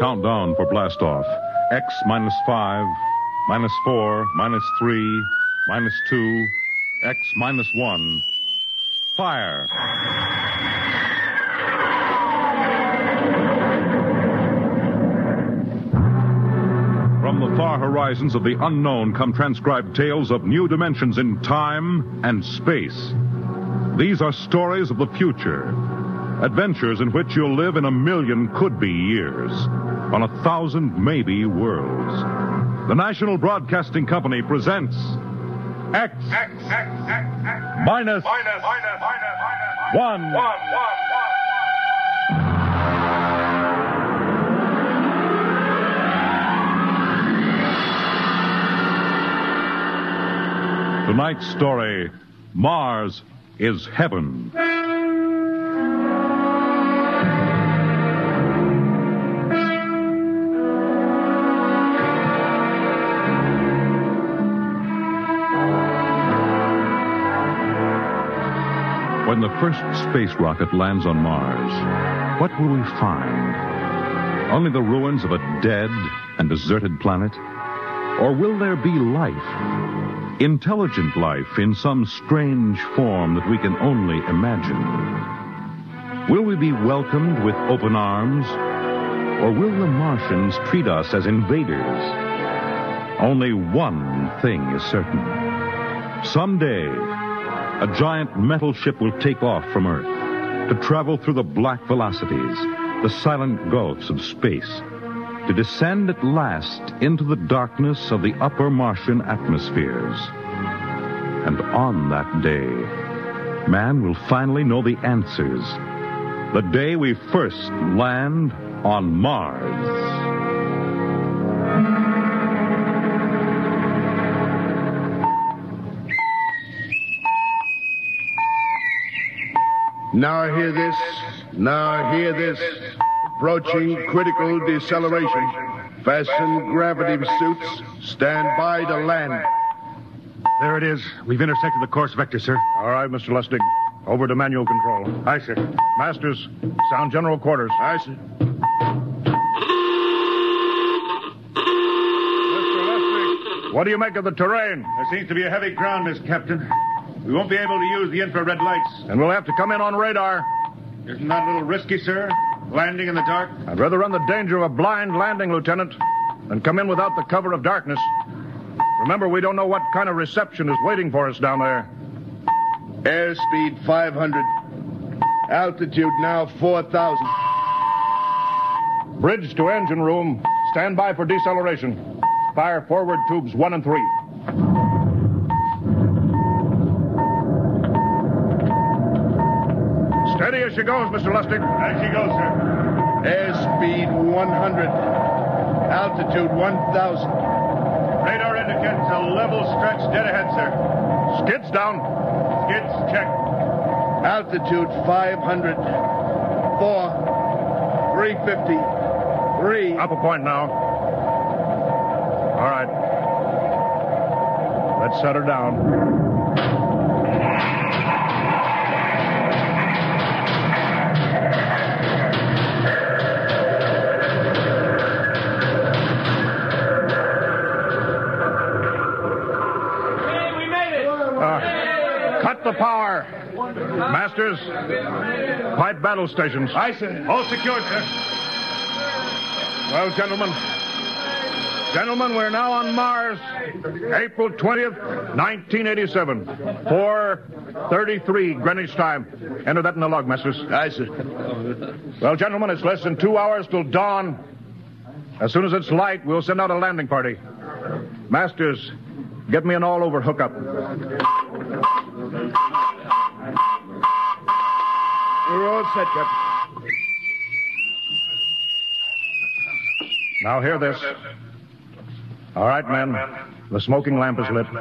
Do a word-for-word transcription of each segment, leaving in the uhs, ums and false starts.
countdown for blastoff. X minus five, minus four, minus three, minus two, X minus one. Fire. From the far horizons of the unknown come transcribed tales of new dimensions in time and space. These are stories of the future. Adventures in which you'll live in a million could-be years, on a thousand maybe worlds. The National Broadcasting Company presents X, X, X, X, X minus, minus, minus, minus, one. One, one, one. Tonight's story, Mars is Heaven. When the first space rocket lands on Mars, what will we find? Only the ruins of a dead and deserted planet? Or will there be life? Intelligent life in some strange form that we can only imagine? Will we be welcomed with open arms? Or will the Martians treat us as invaders? Only one thing is certain. Someday, a giant metal ship will take off from Earth to travel through the black velocities, the silent gulfs of space, to descend at last into the darkness of the upper Martian atmospheres. And on that day, man will finally know the answers. The day we first land on Mars. Now hear this. Now hear this. Approaching critical deceleration. Fasten gravity suits. Stand by to land. There it is. We've intersected the course vector, sir. All right, Mister Lustig. Over to manual control. Aye, sir. Masters, sound general quarters. Aye, sir. Mister Lustig, what do you make of the terrain? There seems to be a heavy ground, Miss Captain. We won't be able to use the infrared lights. And we'll have to come in on radar. Isn't that a little risky, sir? Landing in the dark? I'd rather run the danger of a blind landing, Lieutenant, than come in without the cover of darkness. Remember, we don't know what kind of reception is waiting for us down there. Airspeed five hundred. Altitude now four thousand. Bridge to engine room. Stand by for deceleration. Fire forward tubes one and three. Steady as she goes, Mister Lustig. As she goes, sir. Airspeed one hundred. Altitude one thousand. Radar indicates a level stretch dead ahead, sir. Skids down. Skids check. Altitude five hundred. Four. three fifty. Three. Up a point now. All right. Let's set her down. The power. Masters, pipe battle stations. Aye, sir. All secured, sir. Well, gentlemen. Gentlemen, we're now on Mars. April twentieth, nineteen eighty-seven. four thirty-three Greenwich time. Enter that in the log, Masters. Aye, sir. Well, gentlemen, it's less than two hours till dawn. As soon as it's light, we'll send out a landing party. Masters, get me an all-over hookup. We're all set, Captain. Now hear this. All right, men. The smoking lamp is lit.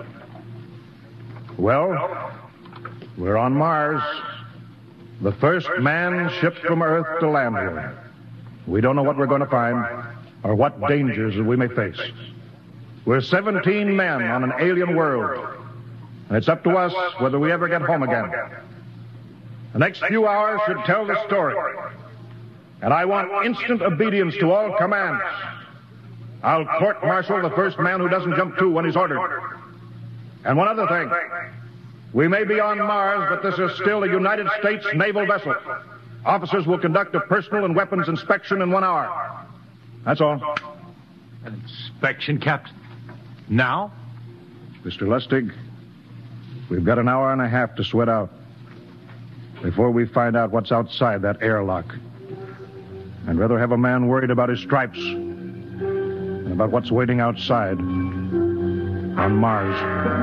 Well, we're on Mars. The first manned ship from Earth to land here. We don't know what we're going to find or what dangers we may face. We're seventeen men on an alien world. And it's up to us whether we ever get home again. The next few hours should tell the story. And I want instant obedience to all commands. I'll court-martial the first man who doesn't jump to when he's ordered. And one other thing. We may be on Mars, but this is still a United States naval vessel. Officers will conduct a personal and weapons inspection in one hour. That's all. An inspection, Captain? Now? Mister Lustig, we've got an hour and a half to sweat out before we find out what's outside that airlock. I'd rather have a man worried about his stripes than about what's waiting outside on Mars.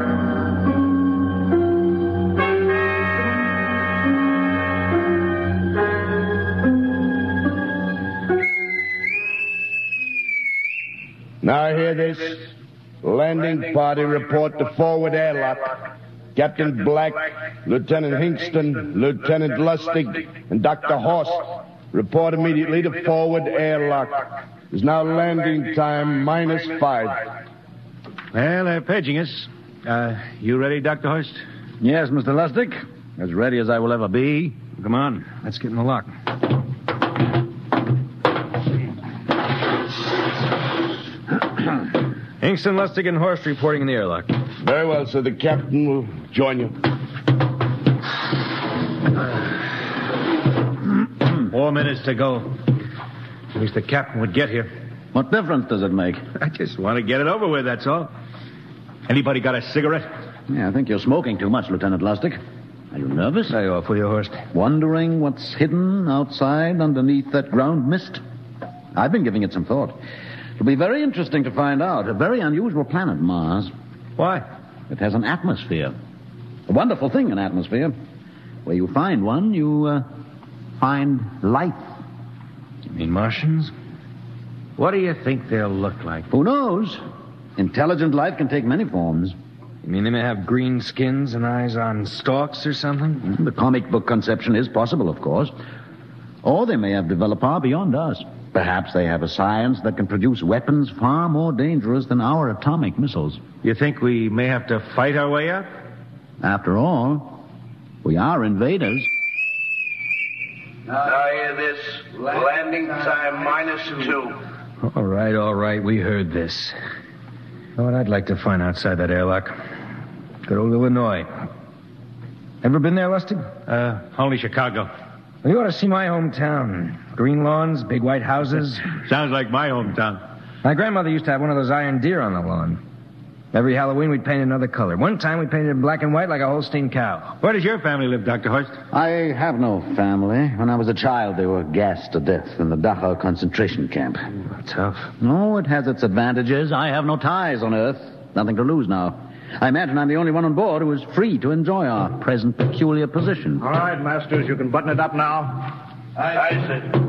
Now hear this. Landing party report to forward airlock. Captain Black, Lieutenant Hingston, Lieutenant Lustig, and Doctor Horst report immediately to forward airlock. There's now landing time minus five. Well, they're paging us. Uh, you ready, Doctor Horst? Yes, Mister Lustig. As ready as I will ever be. Come on, let's get in the lock. Hingston, Lustig, and Horst reporting in the airlock. Very well, sir. The captain will join you. Four minutes to go. At least the captain would get here. What difference does it make? I just want to get it over with, that's all. Anybody got a cigarette? Yeah, I think you're smoking too much, Lieutenant Lustig. Are you nervous? Lay off, will you, Horst? Wondering what's hidden outside underneath that ground mist? I've been giving it some thought. It'll be very interesting to find out. A very unusual planet, Mars. Why? It has an atmosphere. A wonderful thing, an atmosphere. Where you find one, you uh, find life. You mean Martians? What do you think they'll look like? Who knows? Intelligent life can take many forms. You mean they may have green skins and eyes on stalks or something? The comic book conception is possible, of course. Or they may have developed far beyond us. Perhaps they have a science that can produce weapons far more dangerous than our atomic missiles. You think we may have to fight our way up? After all, we are invaders. Now hear this. Landing time minus two. All right, all right. We heard this. You know what I'd like to find outside that airlock? Good old Illinois. Ever been there, Lustig? Uh, only Chicago. Well, you ought to see my hometown. Green lawns, big white houses. Sounds like my hometown. My grandmother used to have one of those iron deer on the lawn. Every Halloween, we'd paint another color. One time, we painted it black and white like a Holstein cow. Where does your family live, Doctor Horst? I have no family. When I was a child, they were gassed to death in the Dachau concentration camp. Ooh, tough. No, it has its advantages. I have no ties on Earth. Nothing to lose now. I imagine I'm the only one on board who is free to enjoy our present peculiar position. All right, Masters, you can button it up now. Aye, sir.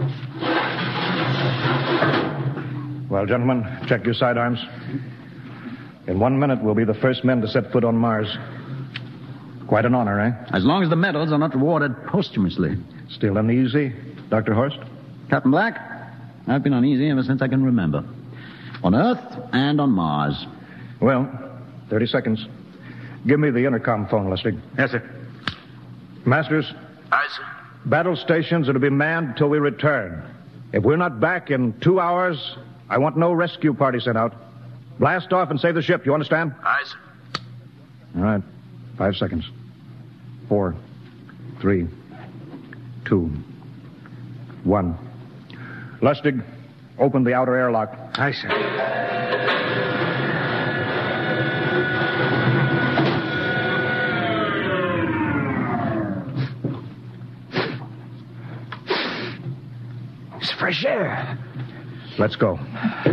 Well, gentlemen, check your sidearms. In one minute, we'll be the first men to set foot on Mars. Quite an honor, eh? As long as the medals are not rewarded posthumously. Still uneasy, Doctor Horst? Captain Black, I've been uneasy ever since I can remember. On Earth and on Mars. Well, thirty seconds. Give me the intercom phone, Lustig. Yes, sir. Masters? Aye, sir. Battle stations are to be manned until we return. If we're not back in two hours, I want no rescue party sent out. Blast off and save the ship, you understand? Aye, sir. All right. Five seconds. Four, three, two, one. Lustig, open the outer airlock. Aye, sir. It's fresh air. Let's go. All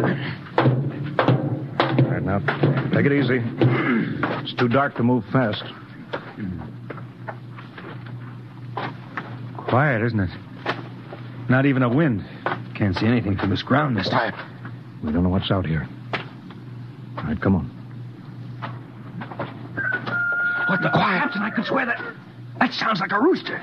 right, now, take it easy. It's too dark to move fast. Quiet, isn't it? Not even a wind. Can't see anything from this ground this time. We don't know what's out here. All right, come on. What the quiet? Captain, I could swear that... That sounds like a rooster.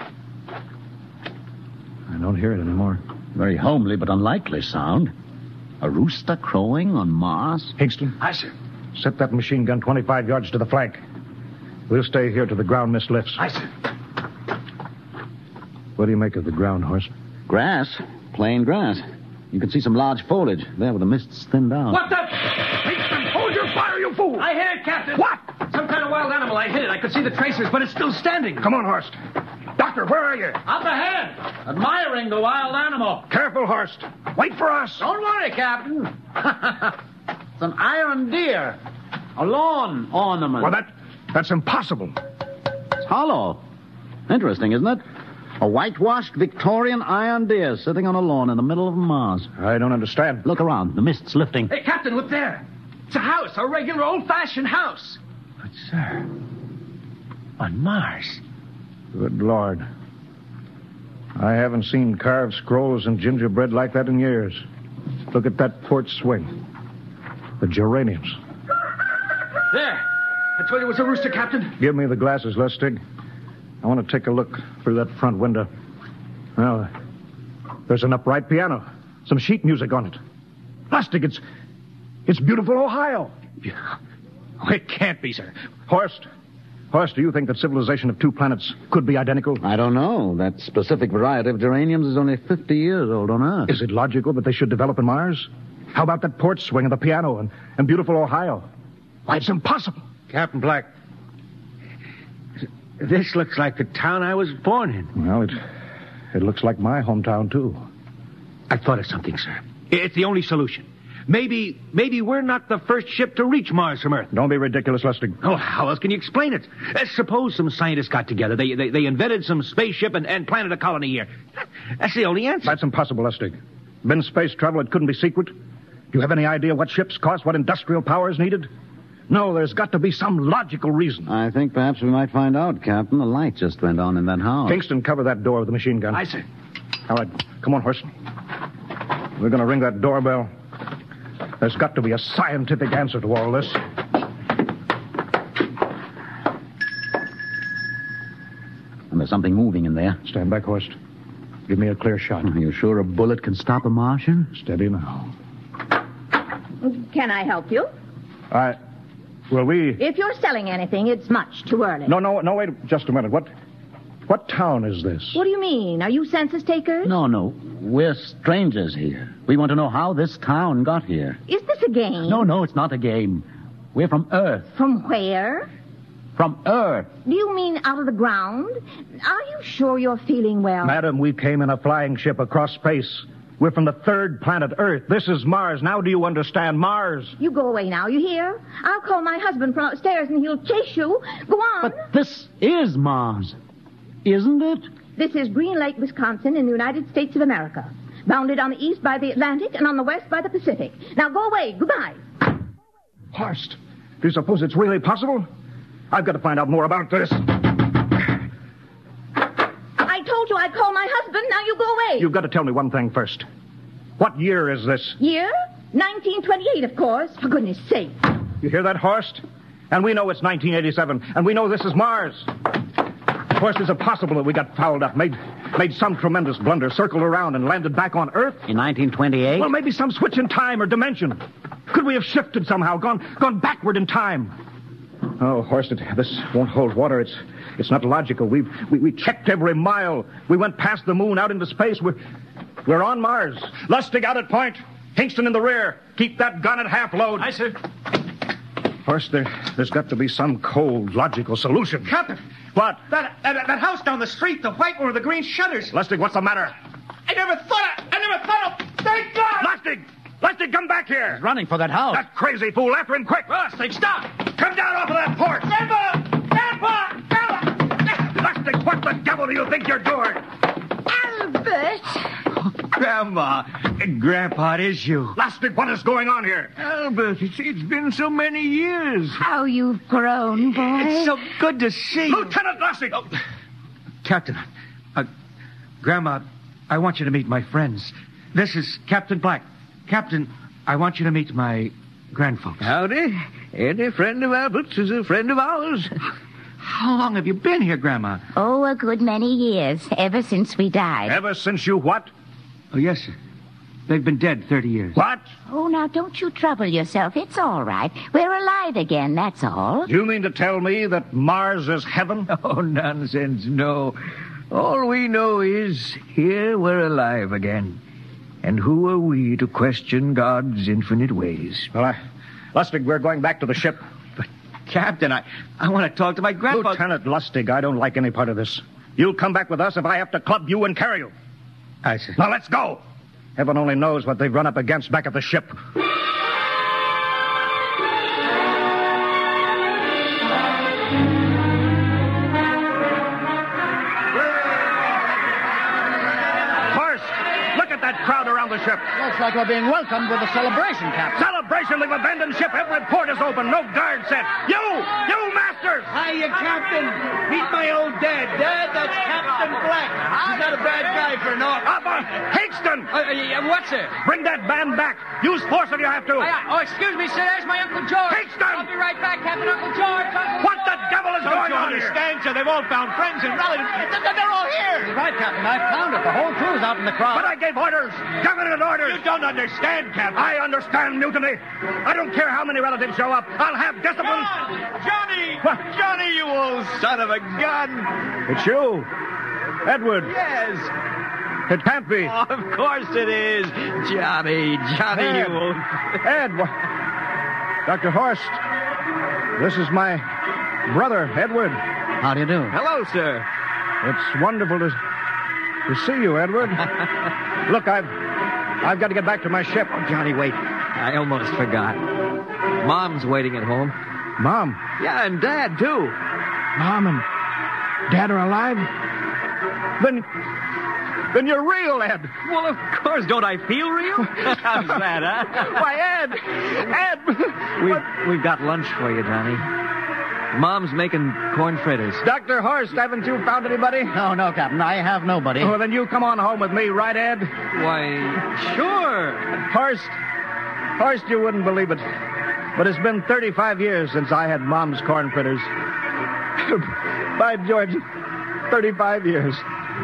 I don't hear it anymore. Very homely but unlikely sound. A rooster crowing on Mars? Hingston. Aye, sir. Set that machine gun twenty-five yards to the flank. We'll stay here till the ground mist lifts. Aye, sir. What do you make of the ground, Horst? Grass. Plain grass. You can see some large foliage there where the mist's thinned out. What the? Hingston, hold your fire, you fool! I hit it, Captain. What? Some kind of wild animal. I hit it. I could see the tracers, but it's still standing. Come on, Horst. Doctor, where are you? Up ahead, admiring the wild animal. Careful, Horst. Wait for us. Don't worry, Captain. It's an iron deer. A lawn ornament. Well, that, that's impossible. It's hollow. Interesting, isn't it? A whitewashed Victorian iron deer sitting on a lawn in the middle of Mars. I don't understand. Look around. The mist's lifting. Hey, Captain, look there. It's a house, a regular old-fashioned house. But, sir, on Mars. Good Lord. I haven't seen carved scrolls and gingerbread like that in years. Look at that porch swing. The geraniums. There. I told you it was a rooster, Captain. Give me the glasses, Lustig. I want to take a look through that front window. Well, there's an upright piano. Some sheet music on it. Lustig, it's... It's beautiful Ohio. Oh, it can't be, sir. Horst. Horst, do you think that civilization of two planets could be identical? I don't know. That specific variety of geraniums is only fifty years old on Earth. Is it logical that they should develop in Mars? How about that porch swing and the piano and, and beautiful Ohio? Why, it's impossible. Captain Black, this looks like the town I was born in. Well, it, it looks like my hometown, too. I've thought of something, sir. It's the only solution. Maybe, maybe we're not the first ship to reach Mars from Earth. Don't be ridiculous, Lustig. Oh, how else can you explain it? Uh, suppose some scientists got together. They, they, they invented some spaceship and, and planted a colony here. That's the only answer. That's impossible, Lustig. Been space travel, it couldn't be secret. Do you have any idea what ships cost, what industrial power is needed? No, there's got to be some logical reason. I think perhaps we might find out, Captain. The light just went on in that house. Kingston, cover that door with the machine gun. Aye, sir. All right, come on, Horst. We're going to ring that doorbell. There's got to be a scientific answer to all this. And there's something moving in there. Stand back, Horst. Give me a clear shot. Are you sure a bullet can stop a Martian? Steady now. Can I help you? I... Well, we... If you're selling anything, it's much too early. No, no, no, wait just a minute. What... What town is this? What do you mean? Are you census takers? No, no. We're strangers here. We want to know how this town got here. Is this a game? No, no, it's not a game. We're from Earth. From where? From Earth. Do you mean out of the ground? Are you sure you're feeling well? Madam, we came in a flying ship across space. We're from the third planet, Earth. This is Mars. Now do you understand? Mars. You go away now, you hear? I'll call my husband from upstairs and he'll chase you. Go on. But this is Mars, isn't it? This is Green Lake, Wisconsin, in the United States of America. Bounded on the east by the Atlantic and on the west by the Pacific. Now go away. Goodbye. Horst, do you suppose it's really possible? I've got to find out more about this. I told you I'd call my husband. Now you go away. You've got to tell me one thing first. What year is this? Year? nineteen twenty-eight, of course. For goodness sake. You hear that, Horst? And we know it's nineteen eighty-seven, and we know this is Mars. Horst, is it possible that we got fouled up, made made some tremendous blunder, circled around, and landed back on Earth? In nineteen twenty-eight? Well, maybe some switch in time or dimension. Could we have shifted somehow, gone gone backward in time? Oh, Horst, it, this won't hold water. It's it's not logical. We've, we we checked every mile. We went past the moon, out into space. We're, we're on Mars. Lustig out at point. Hingston in the rear. Keep that gun at half load. Aye, sir. Horst, there, there's got to be some cold, logical solution. Captain. What? That, that that house down the street, the white one with the green shutters. Lustig, what's the matter? I never thought of, I never thought of... Thank God! Lustig! Lustig, come back here! He's running for that house. That crazy fool, after him, quick! Lustig, stop! Come down off of that porch! Grandpa! Grandpa! Grandpa! Lustig, what the devil do you think you're doing? Albert! Grandma, Grandpa, it is you. Lustig, what is going on here? Albert, it's, it's been so many years. How you've grown, boy. It's so good to see you. Lieutenant Lustig! Oh. Captain, uh, Grandma, I want you to meet my friends. This is Captain Black. Captain, I want you to meet my grandfolks. Howdy. Any friend of Albert's is a friend of ours. How long have you been here, Grandma? Oh, a good many years, ever since we died. Ever since you what? Oh, yes, sir. They've been dead thirty years. What? Oh, now, don't you trouble yourself. It's all right. We're alive again, that's all. Do you mean to tell me that Mars is heaven? Oh, nonsense, no. All we know is here we're alive again. And who are we to question God's infinite ways? Well, I, Lustig, we're going back to the ship. But, Captain, I, I want to talk to my grandpa. Lieutenant Lustig, I don't like any part of this. You'll come back with us if I have to club you and carry you. I see. Now, let's go. Heaven only knows what they've run up against back at the ship. Crowd around the ship. Looks like we're being welcomed with a celebration, Captain. Celebration? We've abandoned ship. Every port is open. No guard set. You! You masters! Hiya, Captain. Meet my old dad. Dad, that's Captain Black. He's not a bad guy for naught. Uh, uh, Higston! Uh, uh, what's it? Bring that band back. Use force if you have to. Uh, oh, excuse me, sir. There's my Uncle George. Higston! I'll be right back, Captain. Uncle George. Uncle what the devil is Don't going you on understand, here? sir? They've all found friends and relatives. They're all here. You're right, Captain. I found it. The whole crew's out in the crowd. But I gave orders. Definite orders. You don't understand, Captain. I understand mutiny. I don't care how many relatives show up. I'll have discipline. John! Johnny! What? Johnny, you old son of a gun. It's you. Edward. Yes. It can't be. Oh, of course it is. Johnny, Johnny, Ed. you old... Ed. Doctor Horst. This is my brother, Edward. How do you do? Hello, sir. It's wonderful to, to see you, Edward. Look, I've... I've got to get back to my ship. Oh, Johnny, wait. I almost forgot. Mom's waiting at home. Mom? Yeah, and Dad, too. Mom and Dad are alive? Then... Then you're real, Ed. Well, of course. Don't I feel real? How's that, huh? Why, Ed! Ed! We've, we've got lunch for you, Johnny. Mom's making corn fritters. Doctor Horst, haven't you found anybody? No, no, Captain. I have nobody. Well, then you come on home with me, right, Ed? Why, sure. Horst, Horst, you wouldn't believe it, but it's been thirty-five years since I had Mom's corn fritters. By George, thirty-five years.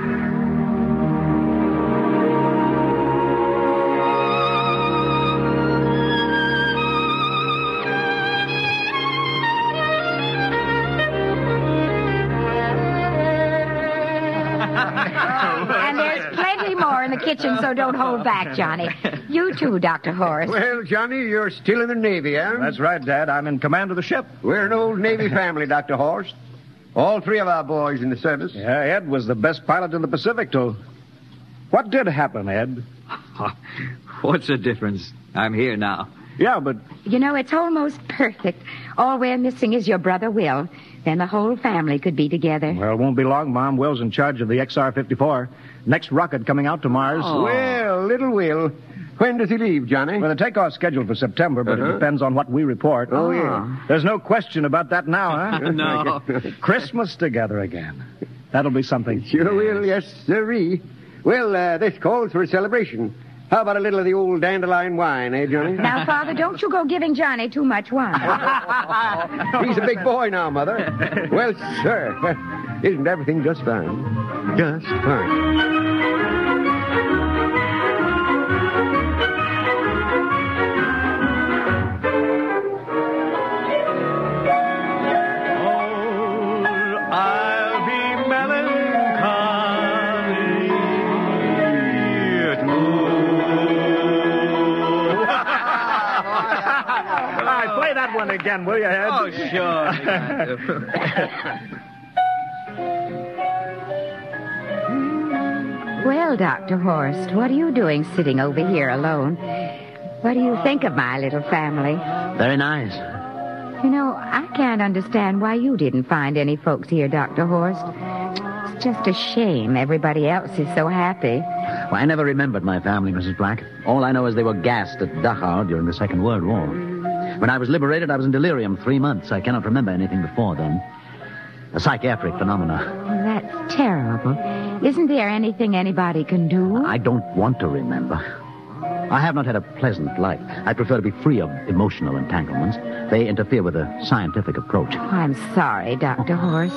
And there's plenty more in the kitchen, so don't hold back, Johnny. You too, Doctor Horst. Well, Johnny, you're still in the Navy, eh? That's right, Dad. I'm in command of the ship. We're an old Navy family, Doctor Horst. All three of our boys in the service. Yeah, Ed was the best pilot in the Pacific, too. What did happen, Ed? What's the difference? I'm here now. Yeah, but... You know, it's almost perfect. All we're missing is your brother, Will. Then the whole family could be together. Well, it won't be long, Mom. Will's in charge of the X R fifty-four. Next rocket coming out to Mars. Oh. Well, little Will. When does he leave, Johnny? Well, the takeoff's scheduled for September, but Uh-huh. it depends on what we report. Oh, yeah. There's no question about that now, huh? No. Christmas together again. That'll be something. Sure will, yes, sirree. Well, uh, this calls for a celebration. How about a little of the old dandelion wine, eh, Johnny? Now, Father, don't you go giving Johnny too much wine. He's a big boy now, Mother. Well, sir, isn't everything just fine? Just fine. Play that one again, will you, Ed? Oh, sure. Well, Doctor Horst, what are you doing sitting over here alone? What do you think of my little family? Very nice. You know, I can't understand why you didn't find any folks here, Doctor Horst. It's just a shame everybody else is so happy. Well, I never remembered my family, Missus Black. All I know is they were gassed at Dachau during the Second World War. When I was liberated, I was in delirium three months. I cannot remember anything before then. A psychiatric phenomena. Oh, that's terrible. Isn't there anything anybody can do? I don't want to remember. I have not had a pleasant life. I prefer to be free of emotional entanglements. They interfere with a scientific approach. Oh, I'm sorry, Doctor Horst.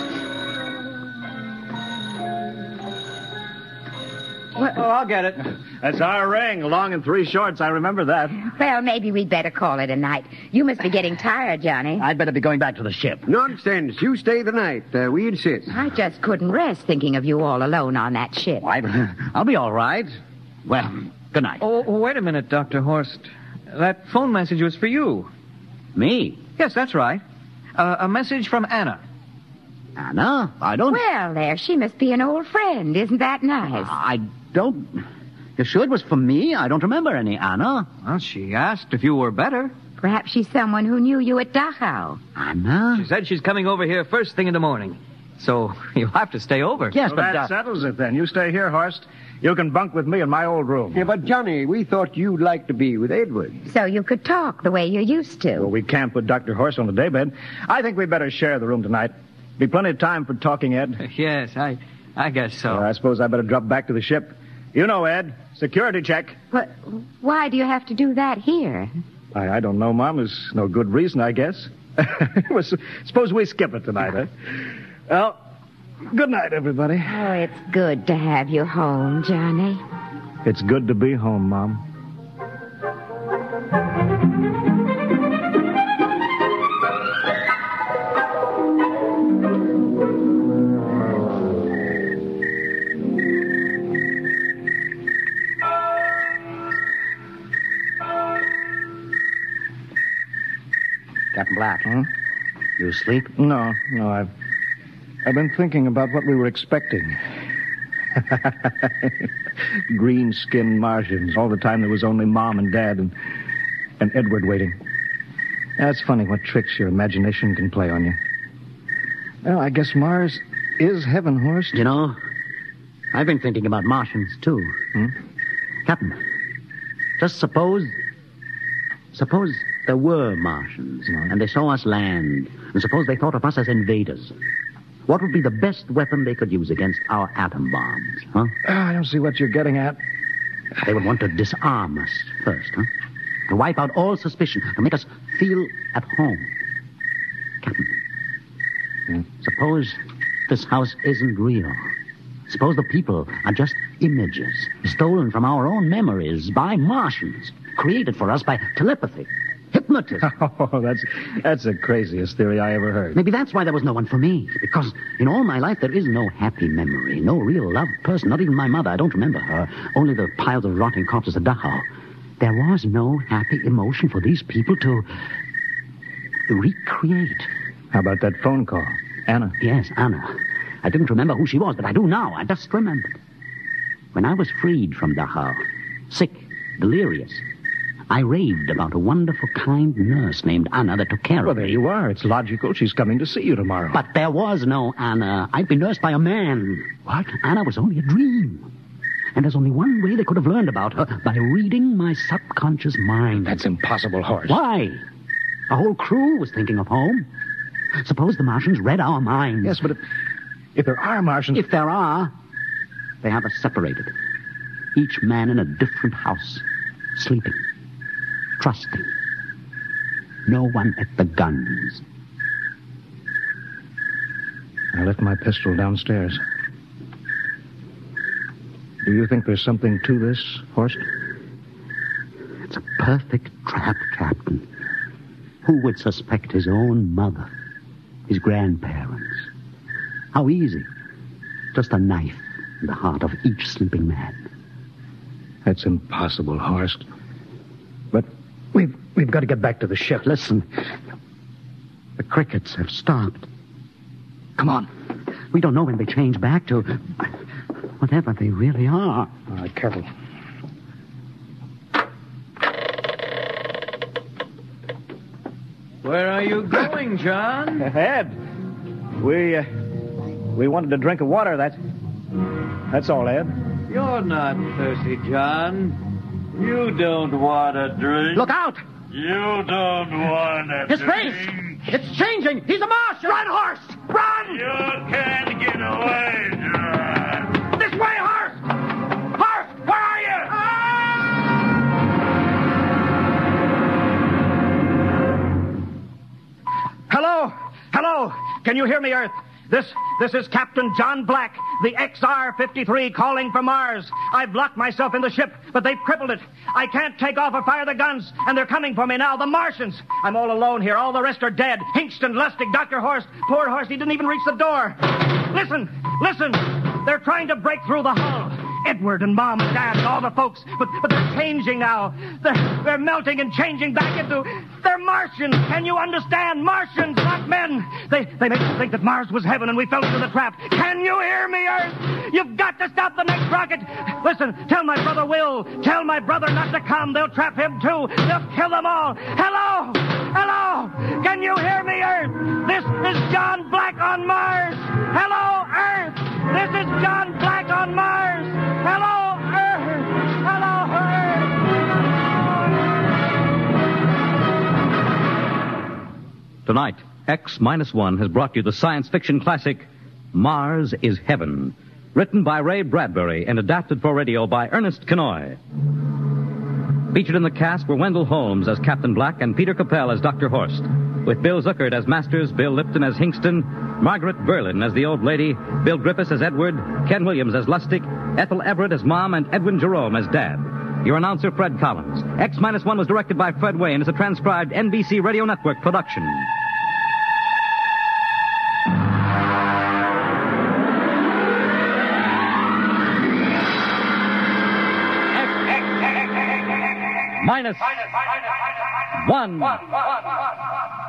What? Oh, I'll get it. That's our ring. Long and three shorts. I remember that. Well, maybe we'd better call it a night. You must be getting tired, Johnny. I'd better be going back to the ship. Nonsense. You stay the night. Uh, we insist. I just couldn't rest thinking of you all alone on that ship. I, I'll be all right. Well, good night. Oh, wait a minute, Doctor Horst. That phone message was for you. Me? Yes, that's right. Uh, a message from Anna. Anna? I don't... Well, there, she must be an old friend. Isn't that nice? I don't... You sure it was for me? I don't remember any Anna. Well, she asked if you were better. Perhaps she's someone who knew you at Dachau. Anna? She said she's coming over here first thing in the morning. So you'll have to stay over. Yes, well, but... that Uh... settles it then. You stay here, Horst. You can bunk with me in my old room. Yeah, but Johnny, we thought you'd like to be with Edward. So you could talk the way you used to. Well, we can't put Doctor Horst on the daybed. I think we better share the room tonight. Be plenty of time for talking, Ed. Yes, I I guess so. Well, I suppose I better drop back to the ship. You know, Ed, security check. But why do you have to do that here? I, I don't know, Mom. There's no good reason, I guess. Well, suppose we skip it tonight, huh? Well, good night, everybody. Oh, it's good to have you home, Johnny. It's good to be home, Mom. Captain Black. Huh? You asleep? No, no, I've... I've been thinking about what we were expecting. Green-skinned Martians. All the time there was only Mom and Dad and, and Edward waiting. That's funny what tricks your imagination can play on you. Well, I guess Mars is heaven, Horst. You know, I've been thinking about Martians, too. Hmm? Captain, just suppose... Suppose there were Martians, Hmm. and they saw us land, and suppose they thought of us as invaders. What would be the best weapon they could use against our atom bombs, huh? Oh, I don't see what you're getting at. They would want to disarm us first, huh? To wipe out all suspicion, to make us feel at home. Captain, Hmm? suppose this house isn't real. Suppose the people are just images, stolen from our own memories by Martians, created for us by telepathy, hypnotism. Oh, that's that's the craziest theory I ever heard. Maybe that's why there was no one for me. Because in all my life, there is no happy memory, no real loved person, not even my mother. I don't remember her. Only the piles of rotting corpses at Dachau. There was no happy emotion for these people to recreate. How about that phone call? Anna? Yes, Anna. I didn't remember who she was, but I do now. I just remembered. When I was freed from Dachau, sick, delirious, I raved about a wonderful, kind nurse named Anna that took care Well, of me. there you are. It's logical. She's coming to see you tomorrow. But there was no Anna. I'd been nursed by a man. What? Anna was only a dream. And there's only one way they could have learned about her, by reading my subconscious mind. That's impossible, Horst. Why? A whole crew was thinking of home. Suppose the Martians read our minds. Yes, but if, if there are Martians... If there are, they have us separated. Each man in a different house, sleeping, trusting. No one at the guns. I left my pistol downstairs. Do you think there's something to this, Horst? It's a perfect trap, Captain. Who would suspect his own mother, his grandparents? How easy. Just a knife in the heart of each sleeping man. That's impossible, Horst. But we've we've got to get back to the ship. Listen. The crickets have stopped. Come on. We don't know when they change back to whatever they really are. All right, careful. Where are you going, John? Ed, we uh, we wanted a drink of water. That's that's all, Ed. You're not thirsty, John. You don't want a drink. Look out! You don't want a His drink. face! It's changing! He's a Martian! Run, horse! Run! You can't get away, John. This way, Horst! Horst, where are you? Hello? Hello? Can you hear me, Earth? This this is Captain John Black, the X R fifty-three calling from Mars. I've locked myself in the ship, but they've crippled it. I can't take off or fire the guns, and they're coming for me now, the Martians. I'm all alone here. All the rest are dead. Hingston, Lustig, Doctor Horst. Poor Horst, he didn't even reach the door. Listen, listen. They're trying to break through the hull. Edward and Mom and Dad and all the folks. But but they're changing now. They're, they're melting and changing back into... They're Martians. Can you understand? Martians, not men. They, they made us think that Mars was heaven and we fell into the trap. Can you hear me, Earth? You've got to stop the next rocket. Listen, tell my brother Will. Tell my brother not to come. They'll trap him, too. They'll kill them all. Hello? Hello? Can you hear me, Earth? This is John Black on Mars. Hello, Earth. This is John Black on Mars. Hello, Earth. Hello, Earth. Tonight, X minus one has brought you the science fiction classic, Mars is Heaven, written by Ray Bradbury and adapted for radio by Ernest Kenoy. Featured in the cast were Wendell Holmes as Captain Black and Peter Capell as Doctor Horst, with Bill Zuckert as Masters, Bill Lipton as Hingston, Margaret Berlin as the old lady, Bill Griffiths as Edward, Ken Williams as Lustig, Ethel Everett as Mom, and Edwin Jerome as Dad. Your announcer, Fred Collins. X minus one was directed by Fred Wayne as a transcribed N B C Radio Network production. Minus one.